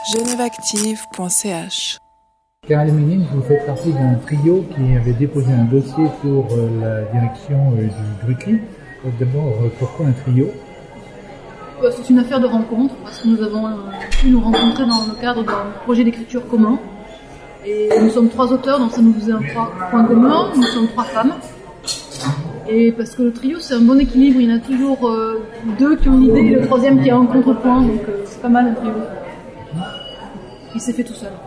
genèveactive.ch. Caroline Ménine, vous faites partie d'un trio qui avait déposé un dossier pour la direction du Grucli. D'abord, pourquoi un trio ? C'est une affaire de rencontre, parce que nous avons pu nous rencontrer dans le cadre d'un projet d'écriture commun. Et nous sommes 3 auteurs, donc ça nous faisait un point commun. Nous sommes 3 femmes. Et parce que le trio, c'est un bon équilibre. Il y en a toujours 2 qui ont une idée et le 3e qui a un contrepoint. Donc c'est pas mal un trio. Il s'est fait tout seul.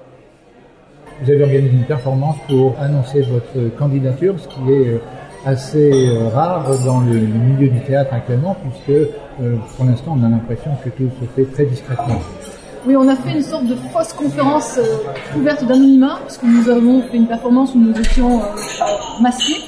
Vous avez organisé une performance pour annoncer votre candidature, ce qui est assez rare dans le milieu du théâtre actuellement, puisque pour l'instant on a l'impression que tout se fait très discrètement. Oui, on a fait une sorte de fausse conférence ouverte d'anonymat, parce que nous avons fait une performance où nous étions masqués,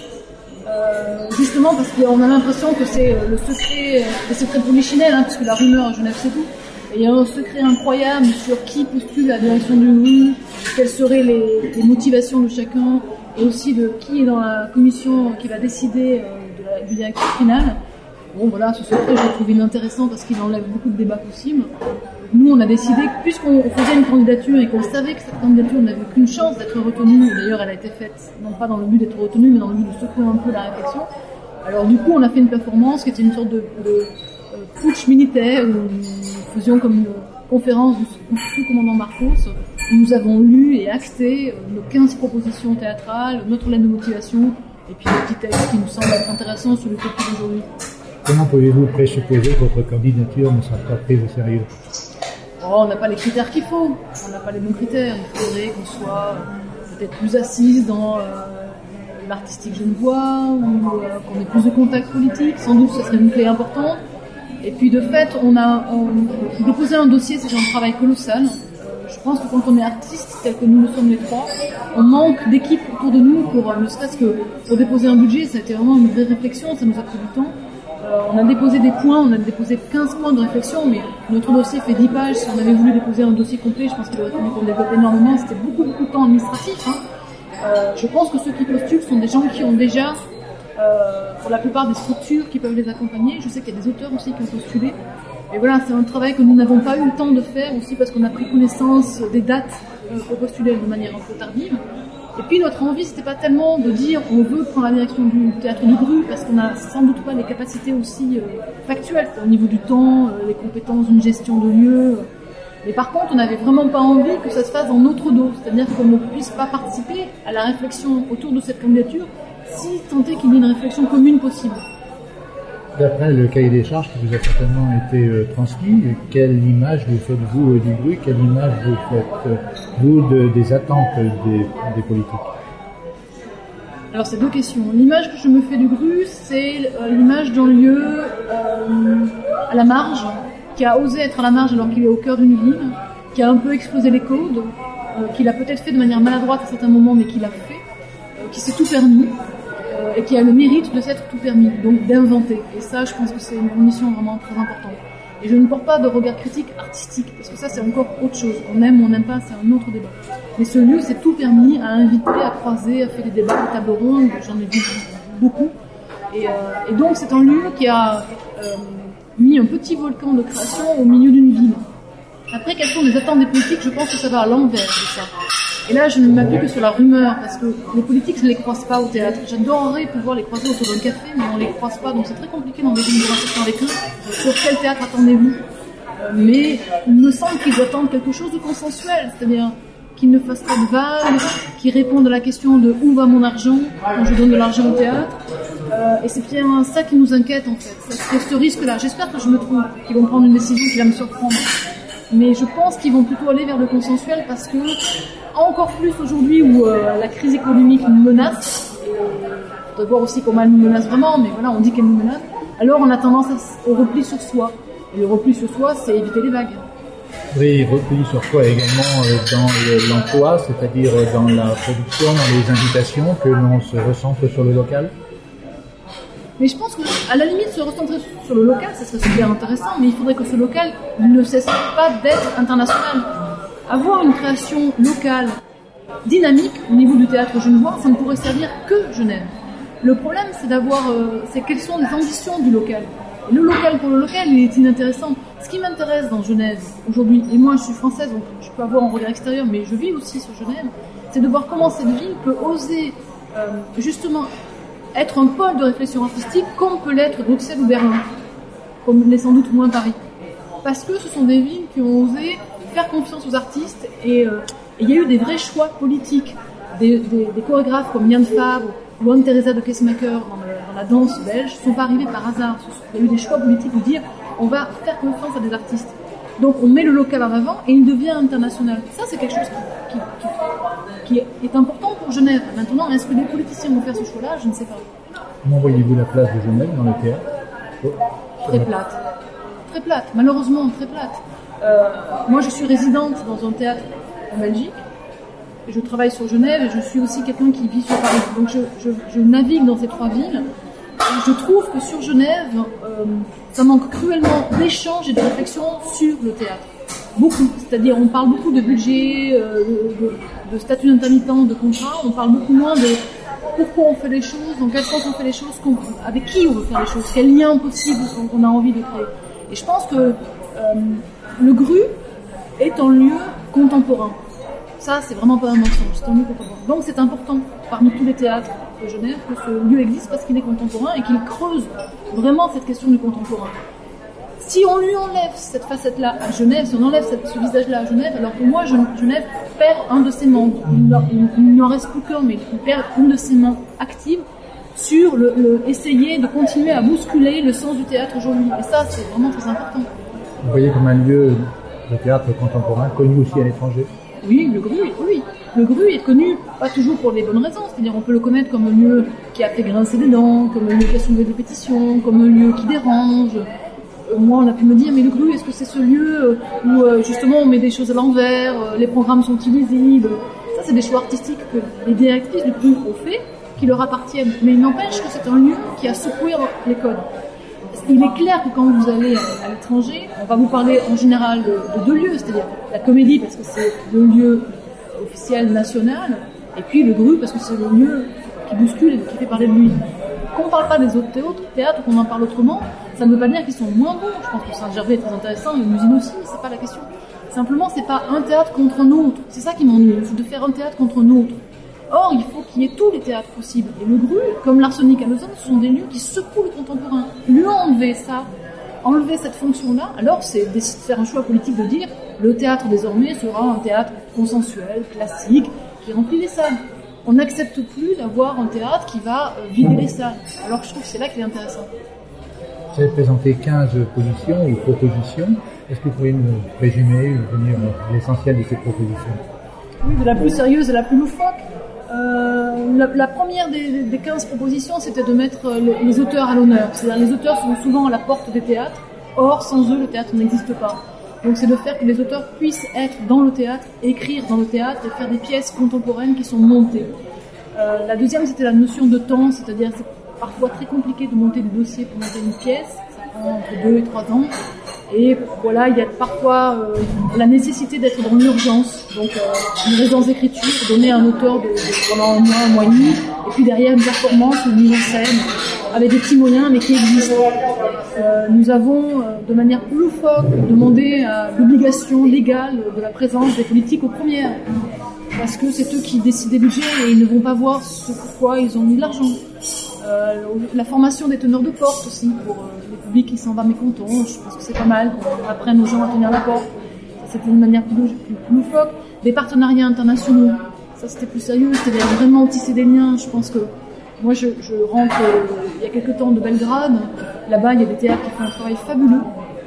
justement parce qu'on a l'impression que c'est le secret polichinelle, puisque la rumeur à Genève c'est tout. Et il y a un secret incroyable sur qui postule la direction du GRU, quelles seraient les motivations de chacun, et aussi de qui est dans la commission qui va décider du directeur final. Bon voilà, ce secret je l'ai trouvé inintéressant parce qu'il enlève beaucoup de débats possibles. Nous on a décidé que puisqu'on faisait une candidature et qu'on savait que cette candidature n'avait aucune chance d'être retenue, et d'ailleurs elle a été faite non pas dans le but d'être retenue mais dans le but de secouer un peu la réflexion, alors du coup on a fait une performance qui était une sorte de putsch militaire où nous faisions comme une conférence du sous-commandant Marcos où nous avons lu et acté nos 15 propositions théâtrales, notre lettre de motivation et puis des petits textes qui nous semblent être intéressants sur le topic d'aujourd'hui. Comment pouvez-vous présupposer que votre candidature ne sera pas prise au sérieux ? On n'a pas les critères qu'il faut, on n'a pas les bons critères. Il faudrait qu'on soit peut-être plus assise dans l'artistique genevois ou qu'on ait plus de contacts politiques. Sans doute, ça serait une clé importante. Et puis de fait, on déposer un dossier, c'est un travail colossal. Je pense que quand on est artiste, tel que nous le sommes les 3, on manque d'équipe autour de nous pour, ne serait-ce que pour déposer un budget. Ça a été vraiment une vraie réflexion, ça nous a pris du temps. On a déposé des points, on a déposé 15 points de réflexion, mais notre dossier fait 10 pages. Si on avait voulu déposer un dossier complet, je pense qu'il aurait fallu qu'on développe énormément. C'était beaucoup de temps administratif. Je pense que ceux qui postulent sont des gens qui ont déjà, pour la plupart, des structures qui peuvent les accompagner. Je sais qu'il y a des auteurs aussi qui ont postulé. Et voilà, c'est un travail que nous n'avons pas eu le temps de faire aussi parce qu'on a pris connaissance des dates pour postuler de manière un peu tardive. Et puis notre envie, c'était pas tellement de dire on veut prendre la direction du théâtre du GRU parce qu'on n'a sans doute pas les capacités aussi factuelles au niveau du temps, les compétences d'une gestion de lieu. Mais par contre, on n'avait vraiment pas envie que ça se fasse dans notre dos, c'est-à-dire qu'on ne puisse pas participer à la réflexion autour de cette candidature si tant est qu'il y ait une réflexion commune possible. D'après le cahier des charges qui vous a certainement été transmis, quelle image vous faites-vous du GRU ? Quelle image vous faites-vous des attentes des politiques ? Alors c'est 2 questions. L'image que je me fais du GRU, c'est l'image d'un lieu à la marge, qui a osé être à la marge alors qu'il est au cœur d'une ville, qui a un peu explosé les codes, qu'il a peut-être fait de manière maladroite à certains moments, mais qu'il a fait, qui s'est tout permis. Et qui a le mérite de s'être tout permis, donc d'inventer. Et ça, je pense que c'est une condition vraiment très importante. Et je ne porte pas de regard critique artistique, parce que ça, c'est encore autre chose. On aime ou on n'aime pas, c'est un autre débat. Mais ce lieu s'est tout permis, à inviter, à croiser, à faire des débats de table ronde, j'en ai vu beaucoup. Et donc, c'est un lieu qui a mis un petit volcan de création au milieu d'une ville. Après, quelles sont les attentes des politiques ? Je pense que ça va à l'envers de ça. Et là, je ne m'appuie que sur la rumeur, parce que les politiques, je ne les croise pas au théâtre. J'adorerais pouvoir les croiser autour d'un café, mais on ne les croise pas, donc c'est très compliqué d'engager une conversation avec eux. Sur quel théâtre attendez-vous ? Mais il me semble qu'ils attendent quelque chose de consensuel, c'est-à-dire qu'ils ne fassent pas de vagues, qu'ils répondent à la question de où va mon argent quand je donne de l'argent au théâtre. Et c'est bien ça qui nous inquiète, en fait. C'est ce risque-là. J'espère que je me trompe, qu'ils vont prendre une décision qui va me surprendre. Mais je pense qu'ils vont plutôt aller vers le consensuel parce que, encore plus aujourd'hui où la crise économique nous menace, on doit voir aussi comment elle nous menace vraiment, mais voilà, on dit qu'elle nous menace, alors on a tendance au repli sur soi. Et le repli sur soi, c'est éviter les vagues. Oui, repli sur soi également dans l'emploi, c'est-à-dire dans la production, dans les invitations, que l'on se recentre sur le local. Mais je pense qu'à la limite, se recentrer sur le local, ça serait super intéressant, mais il faudrait que ce local ne cesse pas d'être international. Avoir une création locale, dynamique, au niveau du théâtre genevois, ça ne pourrait servir que Genève. Le problème, c'est quelles sont les ambitions du local. Et le local pour le local, il est inintéressant. Ce Ce qui m'intéresse dans Genève aujourd'hui, et moi je suis française donc je peux avoir un regard extérieur, mais je vis aussi sur Genève, c'est de voir comment cette ville peut oser justement être un pôle de réflexion artistique comme peut l'être Bruxelles ou Berlin, comme l'est sans doute moins Paris. Parce que ce sont des villes qui ont osé faire confiance aux artistes et il y a eu des vrais choix politiques, des chorégraphes comme Jan Fabre ou Anne-Theresa de Keesmaeker dans la danse belge ne sont pas arrivés par hasard. Il y a eu des choix politiques de dire on va faire confiance à des artistes. Donc on met le local en avant et il devient international. Ça c'est quelque chose qui est important pour Genève. Maintenant, est-ce que les politiciens vont faire ce choix-là? Je ne sais pas. Comment voyez-vous la place de Genève dans le théâtre? Très plate. Très plate, malheureusement très plate. Moi je suis résidente dans un théâtre en Belgique. Je travaille sur Genève et je suis aussi quelqu'un qui vit sur Paris. Donc je navigue dans ces trois villes. Et je trouve que sur Genève, ça manque cruellement d'échanges et de réflexions sur le théâtre. Beaucoup. C'est-à-dire, on parle beaucoup de budget, de statut d'intermittent, de contrat. On parle beaucoup moins de pourquoi on fait les choses, dans quel sens on fait les choses, avec qui on veut faire les choses, quel lien possible qu'on a envie de créer. Et je pense que le GRU est un lieu contemporain. Ça, c'est vraiment pas un mensonge, c'est un lieu contemporain. Donc c'est important, parmi tous les théâtres de Genève, que ce lieu existe parce qu'il est contemporain et qu'il creuse vraiment cette question du contemporain. Si on lui enlève cette facette-là à Genève, si on enlève ce visage-là à Genève, alors pour moi, Genève perd un de ses membres. Il n'en reste plus qu'un, mais il perd une de ses mains actives sur essayer de continuer à bousculer le sens du théâtre aujourd'hui. Et ça, c'est vraiment très important. Vous voyez comme un lieu de théâtre contemporain connu aussi à l'étranger? Oui, le GRU, oui. Le GRU est connu, pas toujours pour les bonnes raisons, c'est-à-dire on peut le connaître comme un lieu qui a fait grincer des dents, comme un lieu qui a soulevé des pétitions, comme un lieu qui dérange. Moi, on a pu me dire, mais le GRU, est-ce que c'est ce lieu où justement on met des choses à l'envers, les programmes sont illisibles? Ça, c'est des choix artistiques que les directrices du GRU ont fait, qui leur appartiennent. Mais il n'empêche que c'est un lieu qui a secoué les codes. Il est clair que quand vous allez à l'étranger, on va vous parler en général de deux lieux, c'est-à-dire la comédie parce que c'est le lieu officiel national, et puis le GRU parce que c'est le lieu qui bouscule et qui fait parler de lui. Qu'on ne parle pas des autres théâtres, qu'on en parle autrement, ça ne veut pas dire qu'ils sont moins bons. Je pense que Saint-Gervais est très intéressant, et l'usine aussi, c'est pas la question. Simplement, c'est pas un théâtre contre un autre. C'est ça qui m'ennuie, c'est de faire un théâtre contre un autre. Or, il faut qu'il y ait tous les théâtres possibles. Et le GRU, comme l'Arsenic à Lausanne, ce sont des lieux qui secouent le contemporain. Lui enlever ça, enlever cette fonction-là, alors c'est de faire un choix politique de dire le théâtre désormais sera un théâtre consensuel, classique, qui remplit les salles. On n'accepte plus d'avoir un théâtre qui va vider les salles. Alors que je trouve que c'est là qu'il est intéressant. Vous avez présenté 15 positions ou propositions. Est-ce que vous pourriez nous résumer ou venir l'essentiel de ces propositions? Oui, de la plus sérieuse à la plus loufoque. La première des 15 propositions, c'était de mettre les auteurs à l'honneur. C'est-à-dire les auteurs sont souvent à la porte des théâtres. Or, sans eux, le théâtre n'existe pas. Donc c'est de faire que les auteurs puissent être dans le théâtre, écrire dans le théâtre et faire des pièces contemporaines qui sont montées. La deuxième, c'était la notion de temps, c'est-à-dire c'est parfois très compliqué de monter des dossiers pour monter une pièce. Ça prend entre 2 et 3 ans. Et voilà, il y a parfois la nécessité d'être dans l'urgence. Donc une résidence d'écriture, donner à un auteur pendant un mois et demi, et puis derrière une performance, une mise en scène, avec des petits moyens, mais qui existent. Nous avons, de manière plus loufoque, demandé l'obligation légale de la présence des politiques aux premières. Parce que c'est eux qui décident des budgets et ils ne vont pas voir ce pourquoi ils ont mis de l'argent. La formation des teneurs de porte aussi, pour le public qui s'en va mécontent. Je pense que c'est pas mal qu'on apprenne aux gens à tenir la porte. C'était une manière plus loufoque. Des partenariats internationaux, ça c'était plus sérieux, c'était vraiment tisser des liens. Je pense que moi je rentre il y a quelques temps de Belgrade. Là-bas il y a des théâtres qui font un travail fabuleux.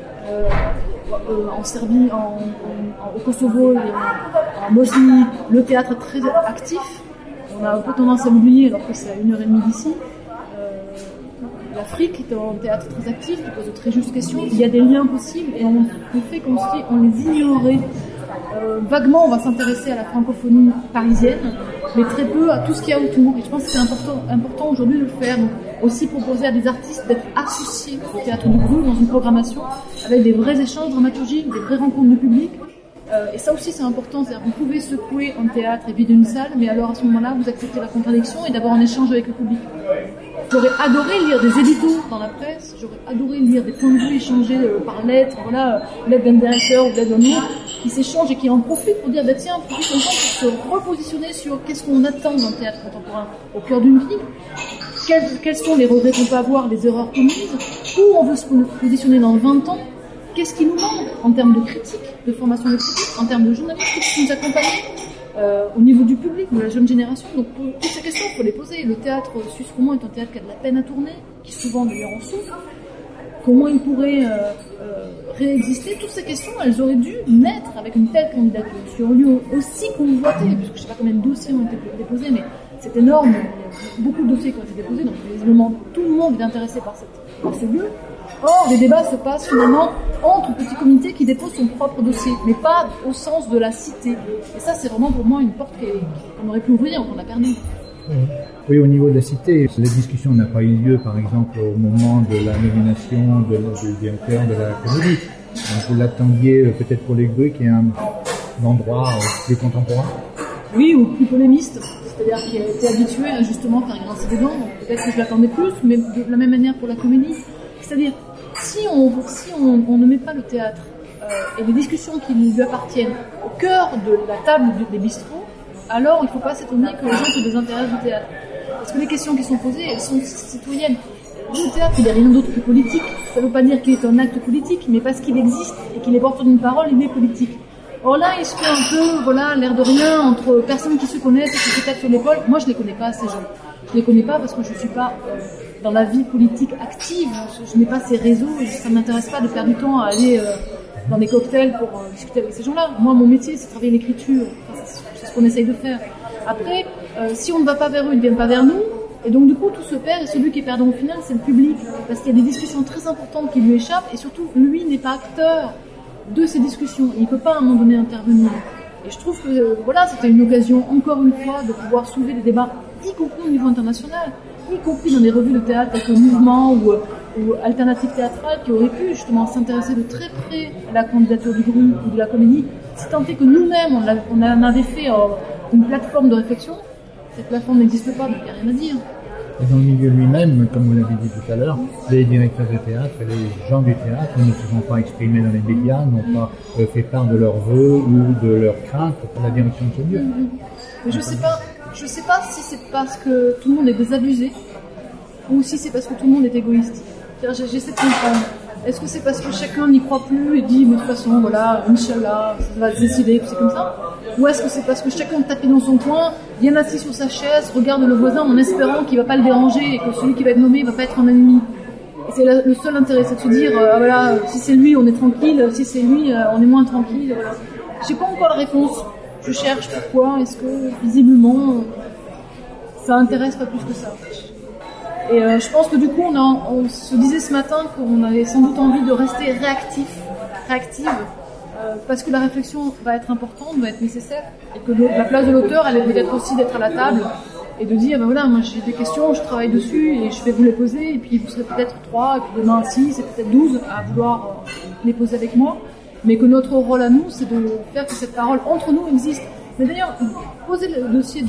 En Serbie, au Kosovo et en Bosnie, le théâtre est très actif. On a un peu tendance à l'oublier alors que c'est à 1h30 d'ici. L'Afrique est un théâtre très actif qui pose de très justes questions. Il y a des liens possibles et on fait comme si on les ignorait. Vaguement, on va s'intéresser à la francophonie parisienne, mais très peu à tout ce qu'il y a autour. Et je pense que c'est important aujourd'hui de le faire. Donc, aussi proposer à des artistes d'être associés au théâtre du GRU dans une programmation avec des vrais échanges dramaturgiques, des vraies rencontres de public. Et ça aussi c'est important, c'est-à-dire que vous pouvez secouer un théâtre et vider une salle, mais alors à ce moment-là vous acceptez la contradiction et d'avoir un échange avec le public. J'aurais adoré lire des éditos dans la presse, j'aurais adoré lire des points de vue échangés par lettres, voilà, l'aide d'un directeur ou l'aide d'un autre, qui s'échangent et qui en profitent pour dire, tiens, profitons pour se repositionner sur qu'est-ce qu'on attend d'un théâtre contemporain au cœur d'une ville, quels sont les regrets qu'on peut avoir, les erreurs commises, où on veut se positionner dans 20 ans, qu'est-ce qui nous manque en termes de critique, de formation de critique, en termes de journalistes qui nous accompagnent, au niveau du public, de la jeune génération. Donc toutes ces questions, il faut les poser. Le théâtre suisse romand est un théâtre qui a de la peine à tourner, qui souvent d'ailleurs en souffre. Comment il pourrait réexister? Toutes ces questions, elles auraient dû naître avec une telle candidature sur un lieu aussi convoité, puisque je ne sais pas combien de dossiers ont été déposés, mais c'est énorme. Il y a beaucoup de dossiers qui ont été déposés, donc visiblement tout le monde est intéressé par ces lieux. Or, les débats se passent finalement entre petits comités qui déposent son propre dossier, mais pas au sens de la cité. Et ça, c'est vraiment pour moi une porte qu'on aurait pu ouvrir, qu'on a perdue. Oui, au niveau de la cité, la discussion n'a pas eu lieu, par exemple, au moment de la nomination du directeur de la comédie. Donc, vous l'attendiez peut-être pour les grues, qui est un endroit plus contemporain. Oui, ou plus polémiste, c'est-à-dire qui a été habitué à justement faire grincer des dents. Donc peut-être que je l'attendais plus, mais de la même manière pour la comédie. C'est-à-dire, si on ne met pas le théâtre et les discussions qui lui appartiennent au cœur de la table des bistrots, alors il ne faut pas s'étonner que les gens se désintéressent du théâtre. Parce que les questions qui sont posées, elles sont citoyennes. Le théâtre, il n'est rien d'autre que politique. Ça ne veut pas dire qu'il est un acte politique, mais parce qu'il existe et qu'il est porteur d'une parole, il est politique. Or là, il se fait un peu, voilà, l'air de rien entre personnes qui se connaissent et qui se tapent sur l'épaule. Moi, je les connais pas, ces gens. Je les connais pas parce que je suis pas dans la vie politique active. Je n'ai pas ces réseaux et ça ne m'intéresse pas de perdre du temps à aller dans des cocktails pour discuter avec ces gens-là. Moi, mon métier, c'est travailler l'écriture. Enfin, c'est ce qu'on essaye de faire. Après, si on ne va pas vers eux, ils ne viennent pas vers nous. Et donc, du coup, tout se perd et celui qui est perdant au final, c'est le public. Parce qu'il y a des discussions très importantes qui lui échappent et surtout, lui n'est pas acteur de ces discussions. Il ne peut pas à un moment donné intervenir. Et je trouve que voilà, c'était une occasion, encore une fois, de pouvoir soulever des débats, y compris au niveau international, y compris dans des revues de théâtre avec le mouvement ou Alternative Théâtrale, qui auraient pu justement s'intéresser de très près à la candidature du groupe ou de la comédie, si tant est que nous-mêmes, on en avait fait une plateforme de réflexion. Cette plateforme n'existe pas, donc il n'y a rien à dire. Et dans le milieu lui-même, comme vous l'avez dit tout à l'heure, les directeurs de théâtre et les gens du théâtre ne se sont pas exprimés dans les médias, n'ont pas fait part de leurs vœux ou de leurs craintes pour la direction de ce lieu. Mais je sais pas si c'est parce que tout le monde est désabusé ou si c'est parce que tout le monde est égoïste. J'essaie de comprendre. Est-ce que c'est parce que chacun n'y croit plus et dit, mais de toute façon, voilà, Inch'Allah, ça va se décider, c'est comme ça? Ou est-ce que c'est parce que chacun tapé dans son coin, bien assis sur sa chaise, regarde le voisin en espérant qu'il va pas le déranger et que celui qui va être nommé va pas être un ennemi? Et c'est le seul intérêt, c'est de se dire, voilà, si c'est lui, on est tranquille, si c'est lui, on est moins tranquille, voilà. J'ai pas encore la réponse. Je cherche pourquoi, est-ce que, visiblement, ça intéresse pas plus que ça. Et je pense que du coup, on se disait ce matin qu'on avait sans doute envie de rester réactive, parce que la réflexion va être importante, va être nécessaire, et que la place de l'auteur, elle est peut-être aussi d'être à la table et de dire, ben voilà, moi j'ai des questions, je travaille dessus et je vais vous les poser, et puis vous serez peut-être 3, et puis demain 6, et peut-être 12 à vouloir les poser avec moi, mais que notre rôle à nous, c'est de faire que cette parole entre nous existe. Mais d'ailleurs, poser le dossier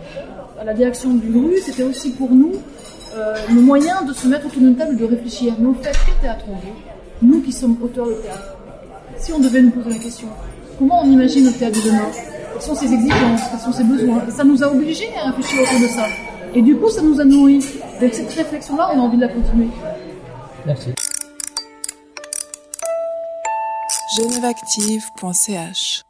à la direction du GRU, c'était aussi pour nous le moyen de se mettre autour d'une table et de réfléchir. Mais au fait, quel théâtre on veut? Nous qui sommes auteurs de théâtre. Si on devait nous poser la question, comment on imagine le théâtre de demain? Quelles sont ses exigences? Quels sont ses besoins? Et ça nous a obligés à réfléchir autour de ça. Et du coup, ça nous a nourris. Donc cette réflexion-là, on a envie de la continuer. Merci. Genèveactive.ch